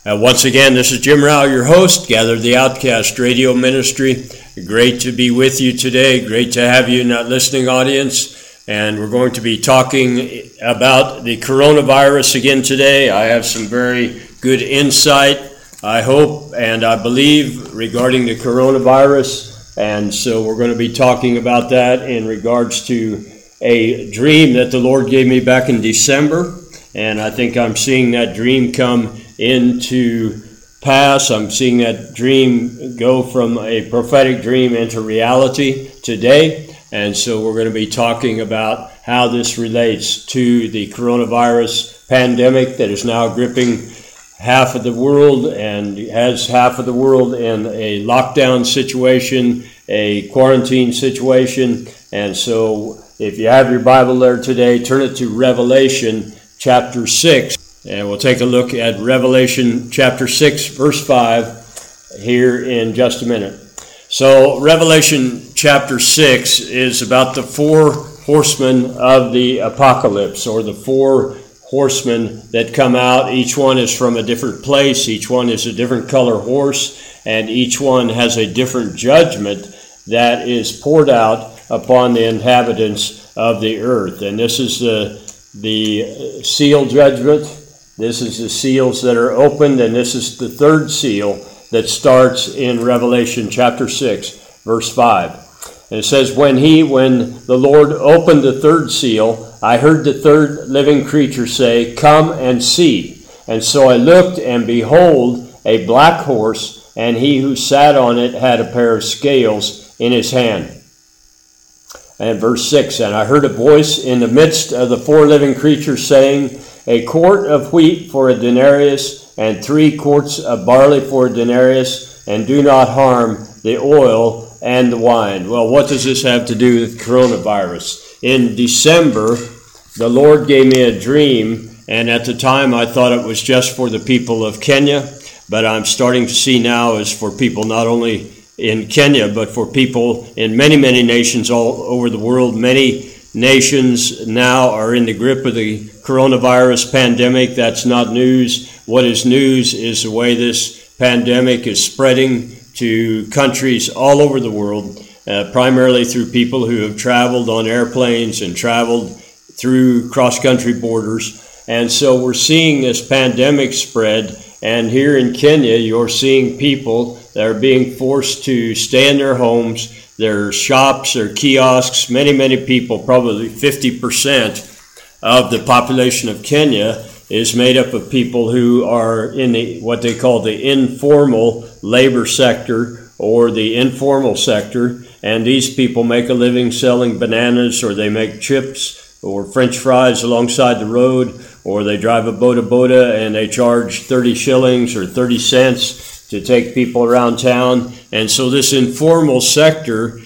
Once again, this is Jim Rao, your host, Gather the Outcast Radio Ministry. Great to be with you today. Great to have you in that listening audience. And we're going to be talking about the coronavirus again today. I have some very good insight, I hope, and I believe regarding the coronavirus. And so we're going to be talking about that in regards to a dream that the Lord gave me back in December. And I think I'm seeing that dream come into pass. I'm seeing that dream go from a prophetic dream into reality today. And so we're going to be talking about how this relates to the coronavirus pandemic that is now gripping half of the world and has half of the world in a lockdown situation, a quarantine situation. And so if you have your Bible there today, turn it to Revelation chapter 6. And we'll take a look at Revelation chapter 6, verse 5 here in just a minute. So Revelation chapter 6 is about the four horsemen of the apocalypse, or the four horsemen that come out. Each one is from a different place. Each one is a different color horse, and each one has a different judgment that is poured out upon the inhabitants of the earth. And this is the seal judgment. This is the seals that are opened, and this is the third seal that starts in Revelation chapter 6, verse 5. And it says, When the Lord opened the third seal, I heard the third living creature say, Come and see. And so I looked, and behold, a black horse, and he who sat on it had a pair of scales in his hand. And verse 6, And I heard a voice in the midst of the four living creatures saying, A quart of wheat for a denarius, and 3 quarts of barley for a denarius, and do not harm the oil and the wine. Well, what does this have to do with coronavirus? In December, the Lord gave me a dream, and at the time I thought it was just for the people of Kenya, but I'm starting to see now is for people not only in Kenya, but for people in many, many nations all over the world. Many nations now are in the grip of the coronavirus pandemic. That's not news. What is news is the way this pandemic is spreading to countries all over the world, primarily through people who have traveled on airplanes and traveled through cross-country borders. And so we're seeing this pandemic spread. And here in Kenya, you're seeing people that are being forced to stay in their homes, their shops, their kiosks. Many, many people, probably 50% of the population of Kenya is made up of people who are in what they call the informal labor sector or the informal sector. And these people make a living selling bananas, or they make chips or French fries alongside the road, or they drive a boda and they charge 30 shillings or 30 cents to take people around town. And so this informal sector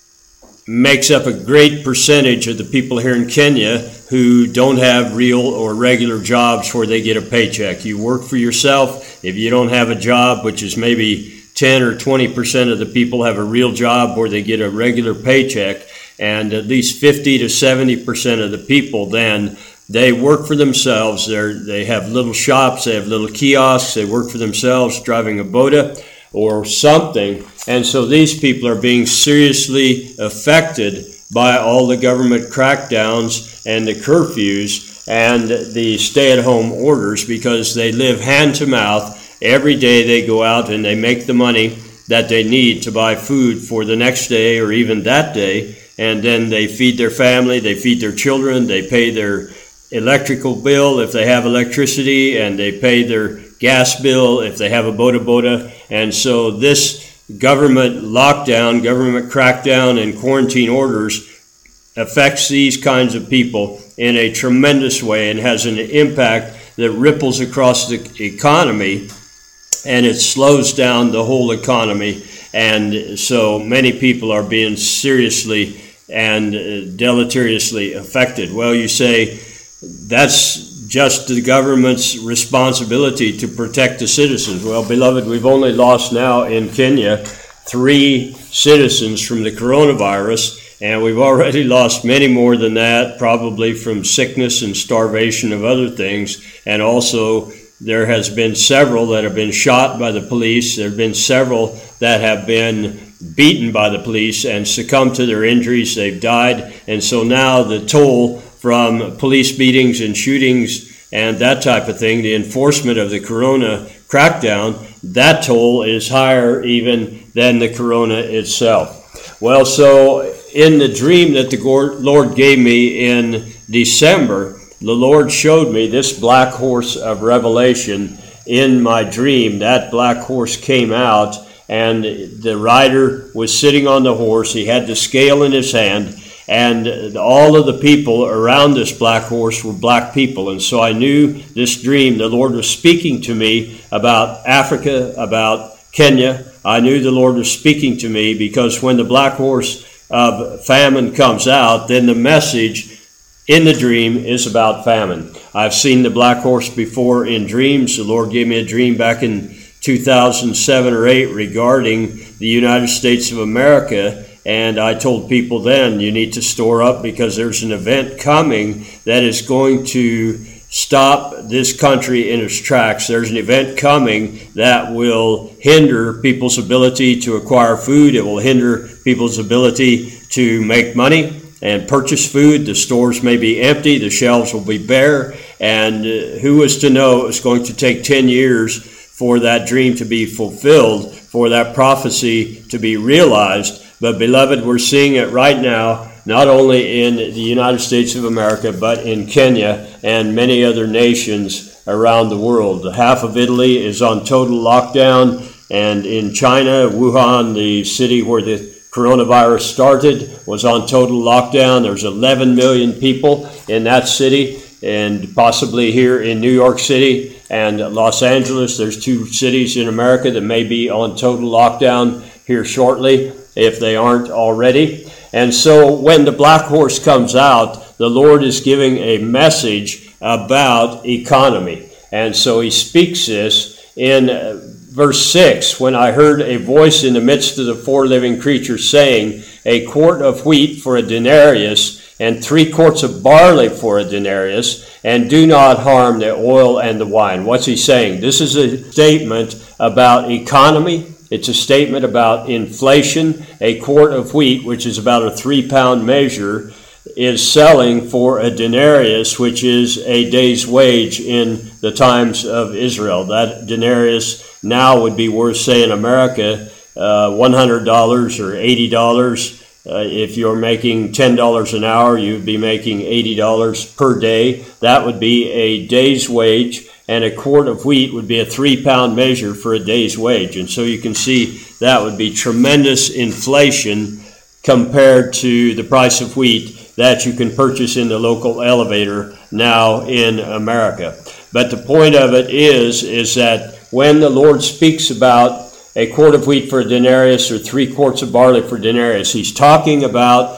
makes up a great percentage of the people here in Kenya who don't have real or regular jobs where they get a paycheck. You work for yourself. If you don't have a job, which is maybe 10 or 20% of the people have a real job where they get a regular paycheck, and at least 50 to 70% of the people then, they work for themselves. They have little shops, they have little kiosks, they work for themselves driving a boda or something. And so these people are being seriously affected by all the government crackdowns and the curfews and the stay-at-home orders, because they live hand to mouth. Every day they go out and they make the money that they need to buy food for the next day or even that day. And then they feed their family, they feed their children, they pay their electrical bill if they have electricity, and they pay their gas bill if they have a boda. And so this government lockdown, government crackdown, and quarantine orders affects these kinds of people in a tremendous way and has an impact that ripples across the economy, and it slows down the whole economy. And so many people are being seriously and deleteriously affected. Well, you say, that's just the government's responsibility to protect the citizens. Well, beloved, we've only lost now in Kenya 3 citizens from the coronavirus, and we've already lost many more than that, probably from sickness and starvation of other things, and also There has been several that have been shot by the police. There have been several that have been beaten by the police and succumbed to their injuries. They've died. And so now the toll from police beatings and shootings and that type of thing, the enforcement of the corona crackdown, that toll is higher even than the corona itself. Well, so in the dream that the Lord gave me in December, the Lord showed me this black horse of Revelation in my dream. That black horse came out, and the rider was sitting on the horse. He had the scale in his hand, and all of the people around this black horse were black people. And so I knew this dream, the Lord was speaking to me about Africa, about Kenya. I knew the Lord was speaking to me because when the black horse of famine comes out, then the message in the dream is about famine. I've seen the black horse before in dreams. The Lord gave me a dream back in 2007 or 8 regarding the United States of America, and I told people then, you need to store up because there's an event coming that is going to stop this country in its tracks. There's an event coming that will hinder people's ability to acquire food. It will hinder people's ability to make money and purchase food. The stores may be empty, the shelves will be bare, and who was to know it was going to take 10 years for that dream to be fulfilled, for that prophecy to be realized. But beloved, we're seeing it right now, not only in the United States of America, but in Kenya and many other nations around the world. Half of Italy is on total lockdown, and in China, Wuhan, the city where the coronavirus started, was on total lockdown. There's 11 million people in that city, and possibly here in New York City and Los Angeles. There's 2 cities in America that may be on total lockdown here shortly, if they aren't already. And so when the black horse comes out, the Lord is giving a message about economy. And so he speaks this in verse 6, when I heard a voice in the midst of the 4 living creatures saying, a quart of wheat for a denarius, and 3 quarts of barley for a denarius, and do not harm the oil and the wine. What's he saying? This is a statement about economy. It's a statement about inflation. A quart of wheat, which is about a 3-pound measure, is selling for a denarius, which is a day's wage in the times of Israel. That denarius now would be worth, say, in America, $100 or $80. If you're making $10 an hour, you'd be making $80 per day. That would be a day's wage, and a quart of wheat would be a 3-pound measure for a day's wage. And so you can see that would be tremendous inflation compared to the price of wheat that you can purchase in the local elevator now in America. But the point of it is that when the Lord speaks about a quart of wheat for a denarius or 3 quarts of barley for a denarius, he's talking about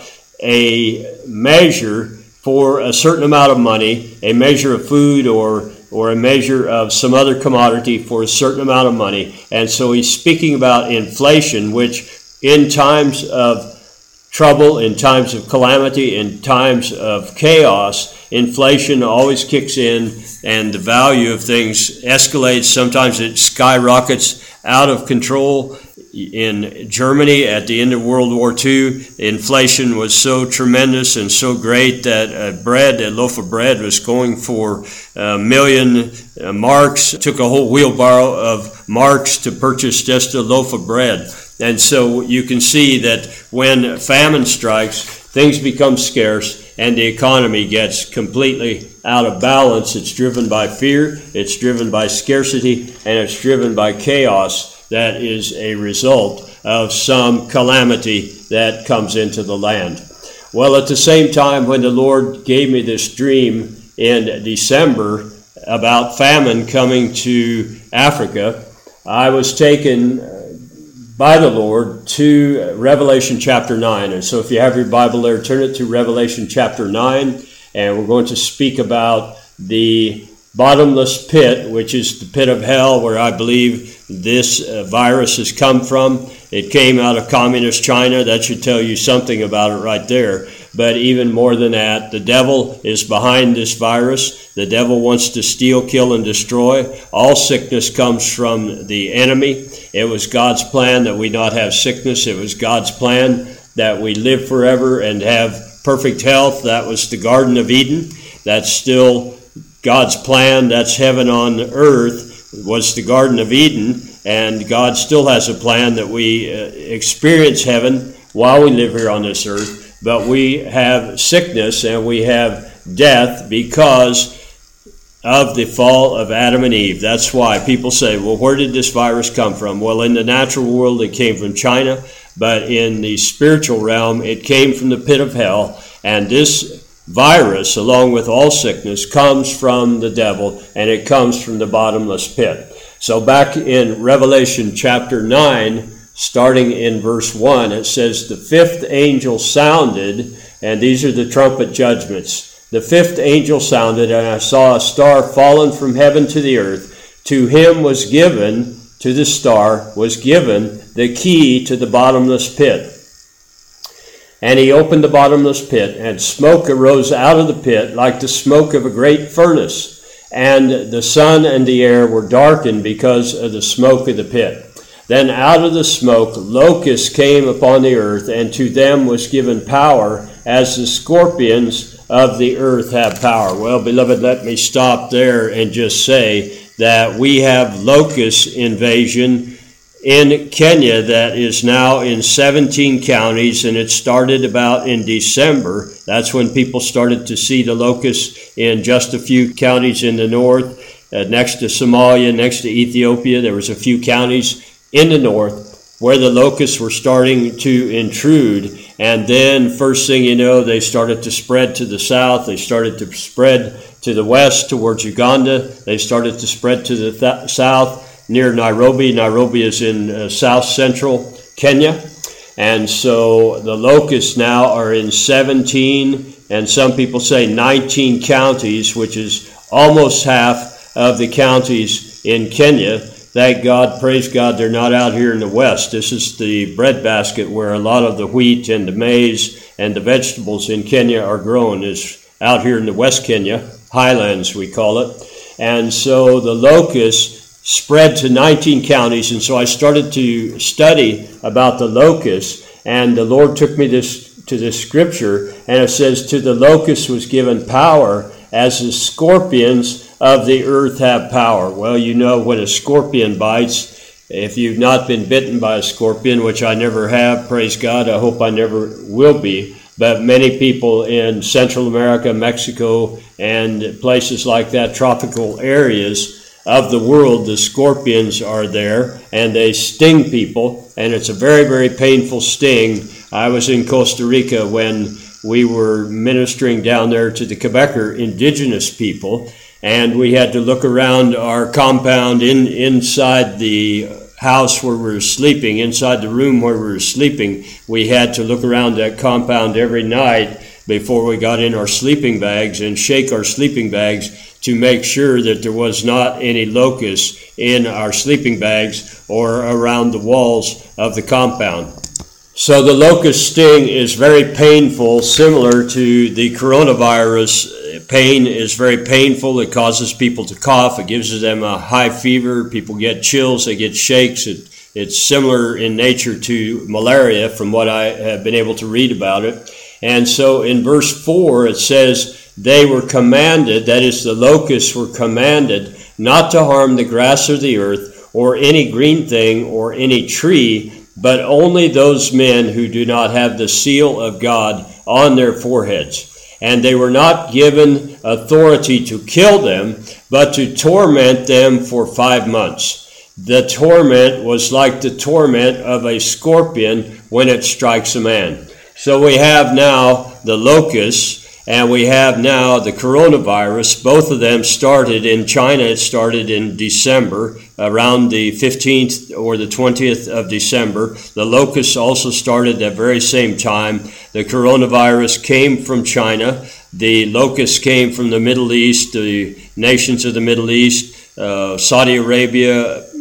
a measure for a certain amount of money, a measure of food or a measure of some other commodity for a certain amount of money. And so he's speaking about inflation, which in times of trouble, in times of calamity, in times of chaos, inflation always kicks in and the value of things escalates. Sometimes it skyrockets out of control. In Germany at the end of World War II, inflation was so tremendous and so great that a loaf of bread was going for 1 million marks. It took a whole wheelbarrow of marks to purchase just a loaf of bread. And so you can see that when famine strikes, things become scarce and the economy gets completely out of balance. It's driven by fear, it's driven by scarcity, and it's driven by chaos that is a result of some calamity that comes into the land. Well, at the same time, when the Lord gave me this dream in December about famine coming to Africa, I was taken by the Lord to Revelation chapter 9. And so if you have your Bible there, turn it to Revelation chapter 9, and we're going to speak about the bottomless pit, which is the pit of hell, where I believe this virus has come from. It came out of communist China. That should tell you something about it right there. But even more than that, the devil is behind this virus. The devil wants to steal, kill, and destroy. All sickness comes from the enemy. It was God's plan that we not have sickness. It was God's plan that we live forever and have perfect health. That was the Garden of Eden. That's still God's plan. That's heaven on earth, was the Garden of Eden. And God still has a plan that we experience heaven while we live here on this earth. But we have sickness and we have death because of the fall of Adam and Eve. That's why people say, well, where did this virus come from? Well, in the natural world, it came from China. But in the spiritual realm, it came from the pit of hell. And this virus, along with all sickness, comes from the devil, and it comes from the bottomless pit. So back in Revelation chapter 9, starting in verse 1, it says, the fifth angel sounded, and these are the trumpet judgments. The fifth angel sounded, and I saw a star fallen from heaven to the earth. To him was given, to the star, was given the key to the bottomless pit. And he opened the bottomless pit, and smoke arose out of the pit like the smoke of a great furnace. And the sun and the air were darkened because of the smoke of the pit. Then out of the smoke locusts came upon the earth, and to them was given power, as the scorpions of the earth have power. Well, beloved, let me stop there and just say that we have locust invasion in Kenya that is now in 17 counties, and it started about in December. That's when people started to see the locusts in just a few counties in the north, next to Somalia, next to Ethiopia. There was a few counties in the north where the locusts were starting to intrude. And then first thing you know, they started to spread to the south. They started to spread to the west towards Uganda. They started to spread to the south near Nairobi. Nairobi is in south central Kenya. And so the locusts now are in 17, and some people say 19 counties, which is almost half of the counties in Kenya. Thank God, praise God, they're not out here in the west. This is the breadbasket where a lot of the wheat and the maize and the vegetables in Kenya are grown, is out here in the West Kenya, highlands we call it. And so the locusts spread to 19 counties, and so I started to study about the locusts, and the Lord took me to this scripture, and it says, to the locust was given power, as the scorpions of the earth have power. Well, you know, when a scorpion bites, if you've not been bitten by a scorpion, which I never have, praise God, I hope I never will be, but many people in Central America, Mexico, and places like that, tropical areas of the world, the scorpions are there, and they sting people, and it's a very, very painful sting. I was in Costa Rica when we were ministering down there to the Quebecer indigenous people, and we had to look around our compound inside the house where we were sleeping, inside the room where we were sleeping. We had to look around that compound every night before we got in our sleeping bags and shake our sleeping bags to make sure that there was not any locusts in our sleeping bags or around the walls of the compound. So the locust sting is very painful, similar to the coronavirus. Pain is very painful. It causes people to cough. It gives them a high fever. People get chills. They get shakes. It's similar in nature to malaria from what I have been able to read about it. And so in verse 4 it says, they were commanded, that is, the locusts were commanded, not to harm the grass of the earth, or any green thing, or any tree, but only those men who do not have the seal of God on their foreheads. And they were not given authority to kill them, but to torment them for 5 months. The torment was like the torment of a scorpion when it strikes a man. So we have now the locusts, and we have now the coronavirus. Both of them started in China. It started in December, around the 15th or the 20th of December. The locusts also started at the very same time. The coronavirus came from China. The locusts came from the Middle East, the nations of the Middle East, Saudi Arabia,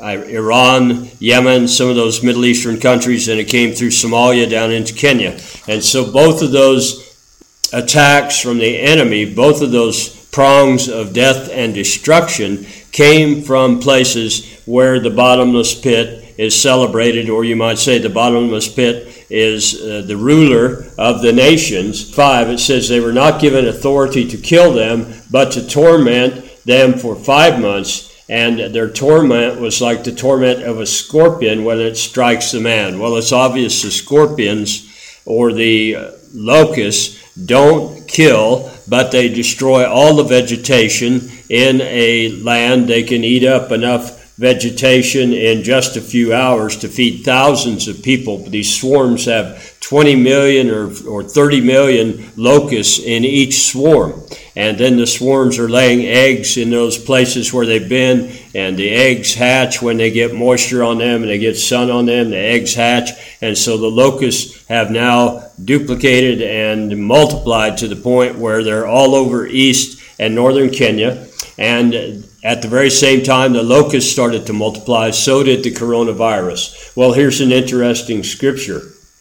Iran, Yemen, some of those Middle Eastern countries, and it came through Somalia down into Kenya. And so both of those attacks from the enemy, both of those prongs of death and destruction, came from places where the bottomless pit is celebrated, or you might say the bottomless pit is the ruler of the nations. 5, it says they were not given authority to kill them, but to torment them for 5 months. And their torment was like the torment of a scorpion when it strikes the man. Well, it's obvious the scorpions or the locusts don't kill, but they destroy all the vegetation in a land. They can eat up enough vegetation in just a few hours to feed thousands of people. These swarms have 20 million or 30 million locusts in each swarm. And then the swarms are laying eggs in those places where they've been, and the eggs hatch when they get moisture on them and they get sun on them. The eggs hatch, and so the locusts have now duplicated and multiplied to the point where they're all over east and northern Kenya. And at the very same time the locusts started to multiply, so did the coronavirus. Well, here's an interesting scripture.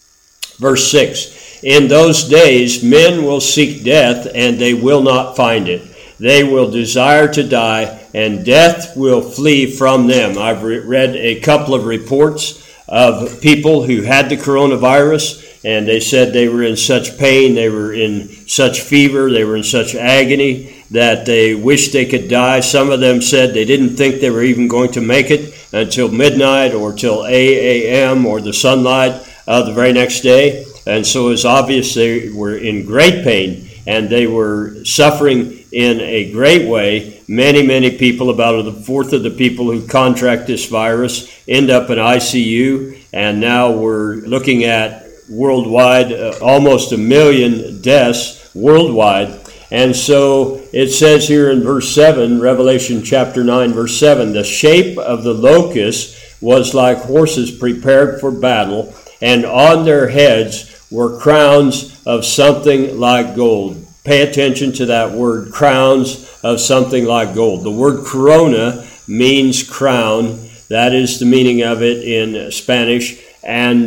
Verse 6, in those days men will seek death, and they will not find it. They will desire to die, and death will flee from them. I've read a couple of reports of people who had the coronavirus, and they said they were in such pain, they were in such fever, they were in such agony that they wished they could die. Some of them said they didn't think they were even going to make it until midnight or till 8 a.m. or the sunlight of the very next day. And so it's obvious they were in great pain and they were suffering in a great way. Many people, about a fourth of the people who contract this virus, end up in ICU. And now we're looking at worldwide almost 1 million deaths worldwide. And so it says here in verse 7, Revelation chapter 9, verse 7, the shape of the locust was like horses prepared for battle, and on their heads were crowns of something like gold. Pay attention to that word, crowns of something like gold. The word corona means crown. That is the meaning of it in Spanish. And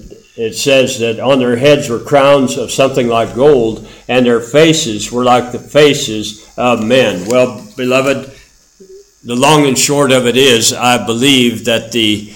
it says that on their heads were crowns of something like gold, and their faces were like the faces of men. Well, beloved, the long and short of it is, I believe that the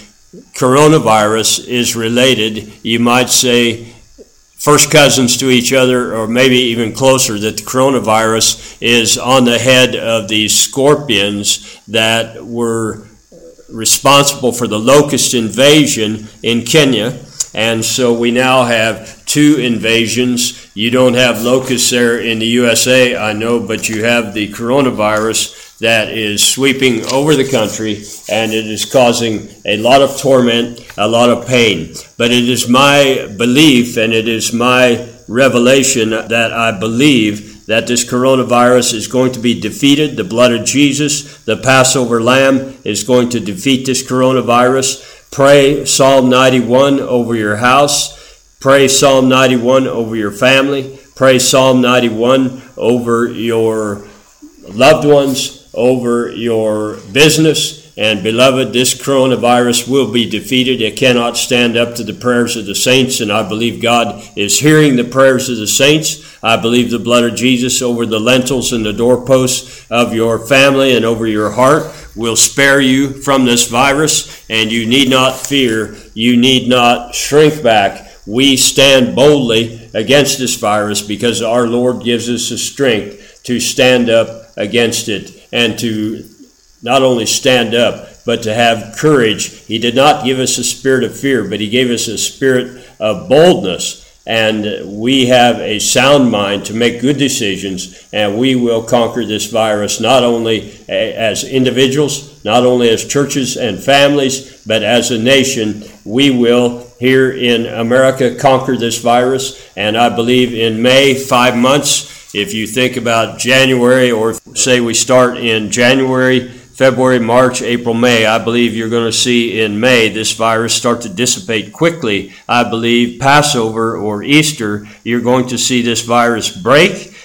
coronavirus is related, you might say, first cousins to each other, or maybe even closer, that the coronavirus is on the head of these scorpions that were responsible for the locust invasion in Kenya. And so we now have 2 invasions. You don't have locusts there in the USA, I know, but you have the coronavirus that is sweeping over the country, and it is causing a lot of torment, a lot of pain. But it is my belief and it is my revelation that I believe that this coronavirus is going to be defeated. The blood of Jesus, the Passover lamb, is going to defeat this coronavirus. Pray Psalm 91 over your house. Pray Psalm 91 over your family. Pray Psalm 91 over your loved ones, over your business. And beloved, this coronavirus will be defeated. It cannot stand up to the prayers of the saints, and I believe God is hearing the prayers of the saints. I believe the blood of Jesus over the lintels and the doorposts of your family and over your heart will spare you from this virus, and you need not fear. You need not shrink back. We stand boldly against this virus because our Lord gives us the strength to stand up against it and to not only stand up, but to have courage. He did not give us a spirit of fear, but he gave us a spirit of boldness. And we have a sound mind to make good decisions, and we will conquer this virus not only as individuals, not only as churches and families, but as a nation. We will, here in America, conquer this virus. And I believe in May, 5 months, if you think about January, or say we start in January, February, March, April, May, I believe you're going to see in May this virus start to dissipate quickly. I believe Passover or Easter, you're going to see this virus break,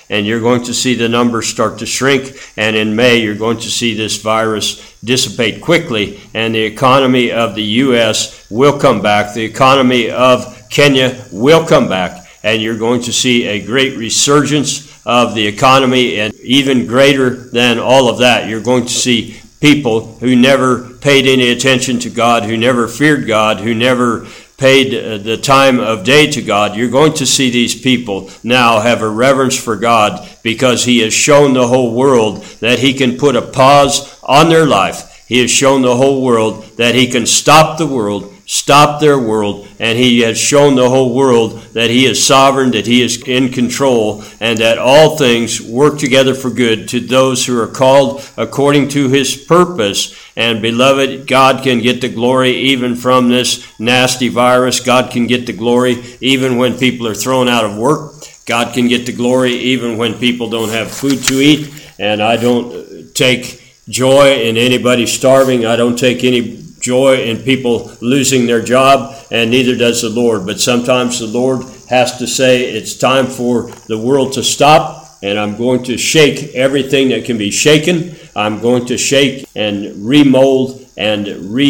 and you're going to see the numbers start to shrink, and in May you're going to see this virus dissipate quickly, and the economy of the U.S. will come back. The economy of Kenya will come back, and you're going to see a great resurgence of the economy, and even greater than all of that, you're going to see people who never paid any attention to God, who never feared God, who never paid the time of day to God. You're going to see these people now have a reverence for God because He has shown the whole world that He can put a pause on their life. He has shown the whole world that He can stop the world, stop their world, and He has shown the whole world that He is sovereign, that He is in control, and that all things work together for good to those who are called according to His purpose. And beloved, God can get the glory even from this nasty virus. God can get the glory even when people are thrown out of work. God can get the glory even when people don't have food to eat. And I don't take joy in anybody starving. I don't take any joy in people losing their job, and neither does the Lord. But sometimes the Lord has to say it's time for the world to stop, and I'm going to shake everything that can be shaken. I'm going to shake and remold and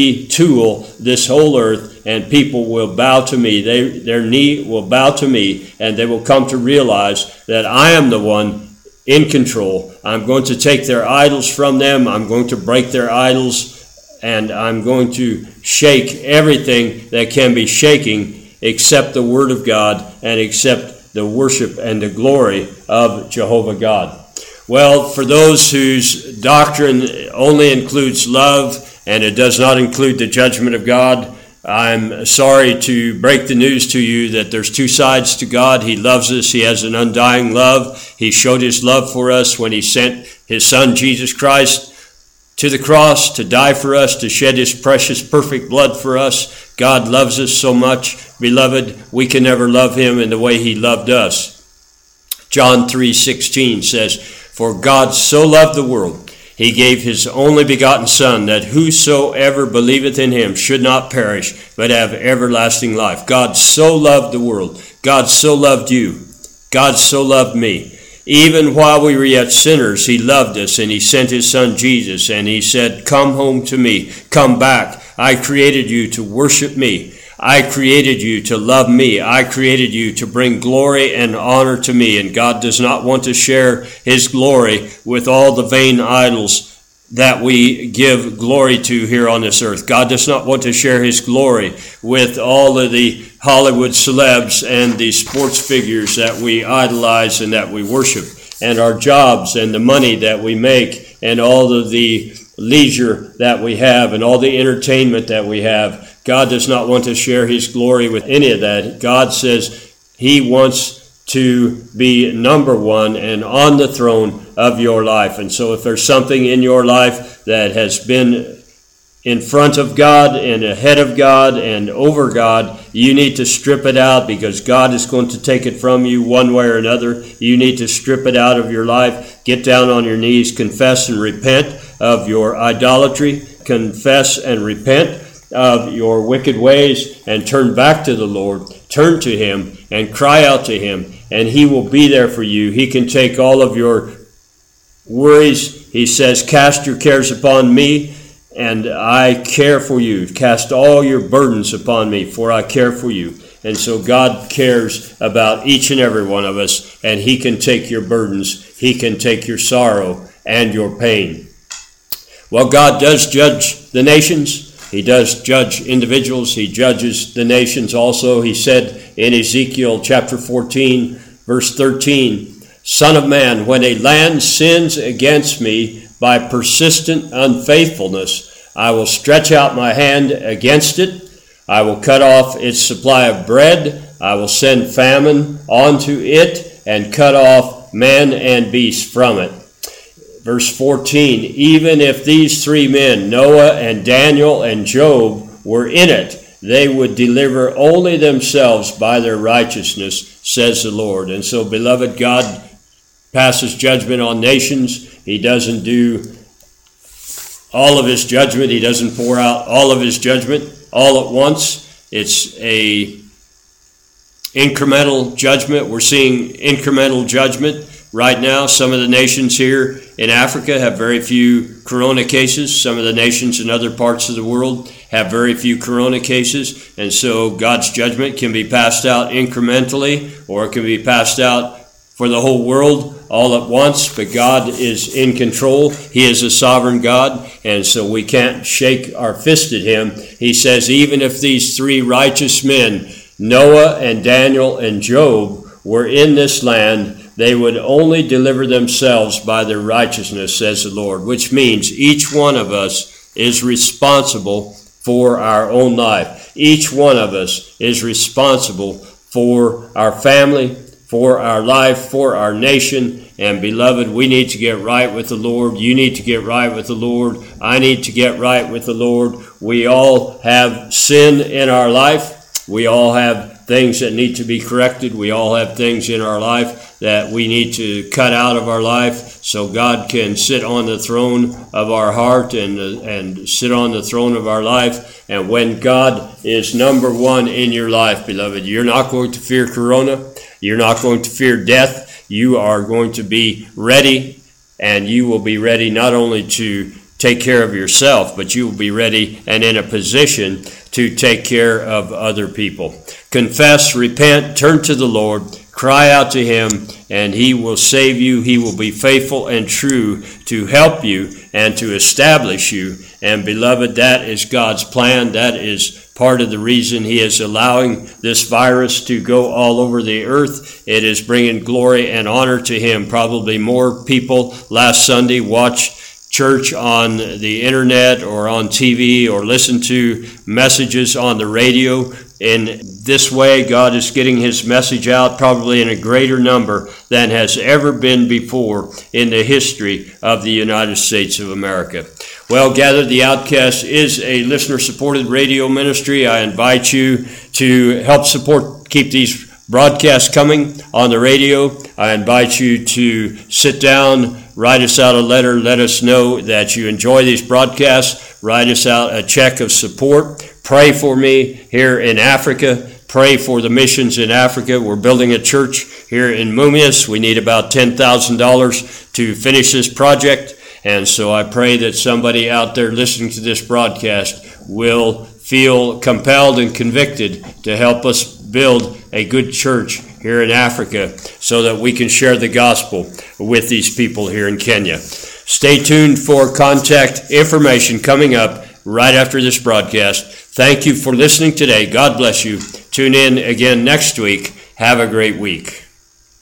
retool this whole earth, and people will bow to me. Their knee will bow to me, and they will come to realize that I am the one in control. I'm going to take their idols from them. I'm going to break their idols, and I'm going to shake everything that can be shaking except the Word of God and except the worship and the glory of Jehovah God. Well, for those whose doctrine only includes love and it does not include the judgment of God, I'm sorry to break the news to you that there's two sides to God. He loves us. He has an undying love. He showed His love for us when He sent His Son, Jesus Christ, to the cross to die for us, to shed His precious, perfect blood for us. God loves us so much. Beloved, we can never love Him in the way He loved us. John 3:16 says, "For God so loved the world, He gave His only begotten Son, that whosoever believeth in Him should not perish, but have everlasting life." God so loved the world. God so loved you. God so loved me. Even while we were yet sinners, He loved us, and He sent His Son Jesus, and He said, "Come home to me. Come back. I created you to worship me. I created you to love me. I created you to bring glory and honor to me." And God does not want to share His glory with all the vain idols that we give glory to here on this earth. God does not want to share His glory with all of the Hollywood celebs and the sports figures that we idolize and that we worship, and our jobs and the money that we make and all of the leisure that we have and all the entertainment that we have. God does not want to share His glory with any of that. God says He wants to be number one and on the throne of your life. And so if there's something in your life that has been in front of God and ahead of God and over God, you need to strip it out, because God is going to take it from you one way or another. You need to strip it out of your life. Get down on your knees, confess and repent of your idolatry, confess and repent of your wicked ways, and turn back to the Lord. Turn to Him and cry out to Him, and He will be there for you. He can take all of your worries. He says, "Cast your cares upon me, and I care for you. Cast all your burdens upon me, for I care for you." And so God cares about each and every one of us, and He can take your burdens. He can take your sorrow and your pain. Well, God does judge the nations. He does judge individuals. He judges the nations also. He said in Ezekiel chapter 14, verse 13, "Son of man, when a land sins against me by persistent unfaithfulness, I will stretch out my hand against it. I will cut off its supply of bread. I will send famine onto it and cut off man and beast from it." Verse 14, "Even if these three men, Noah and Daniel and Job, were in it, they would deliver only themselves by their righteousness, says the Lord." And so, beloved, God passes judgment on nations. He doesn't do all of His judgment. He doesn't pour out all of His judgment all at once. It's a incremental judgment. We're seeing incremental judgment. right now. Some of the nations here in Africa have very few corona cases. Some of the nations in other parts of the world have very few corona cases. And so God's judgment can be passed out incrementally, or it can be passed out for the whole world all at once. But God is in control. He is a sovereign God, and so we can't shake our fist at him. He says, even if these three righteous men, Noah and Daniel and Job, were in this land, they would only deliver themselves by their righteousness, says the Lord, which means each one of us is responsible for our own life. Each one of us is responsible for our family, for our life, for our nation. And beloved, we need to get right with the Lord. You need to get right with the Lord. I need to get right with the Lord. We all have sin in our life. We all have things that need to be corrected. We all have things in our life that we need to cut out of our life so God can sit on the throne of our heart and sit on the throne of our life. And when God is number one in your life, beloved, you're not going to fear corona. You're not going to fear death. You are going to be ready, and you will be ready not only to take care of yourself, but you will be ready and in a position to take care of other people. Confess, repent, turn to the Lord, cry out to him, and he will save you. He will be faithful and true to help you and to establish you. And beloved, that is God's plan. That is part of the reason he is allowing this virus to go all over the earth. It is bringing glory and honor to him. Probably more people last Sunday watched church on the internet or on TV or listen to messages on the radio. In this way, God is getting his message out probably in a greater number than has ever been before in the history of the United States of America. Well, Gather the Outcast is a listener-supported radio ministry. I invite you to help support, keep these broadcasts coming on the radio. I invite you to sit down, write us out a letter, let us know that you enjoy these broadcasts, write us out a check of support. Pray for me here in Africa. Pray for the missions in Africa. We're building a church here in Mumias. We need about $10,000 to finish this project. And so I pray that somebody out there listening to this broadcast will feel compelled and convicted to help us build a good church here in Africa so that we can share the gospel with these people here in Kenya. Stay tuned for contact information coming up right after this broadcast. Thank you for listening today. God bless you. Tune in again next week. Have a great week.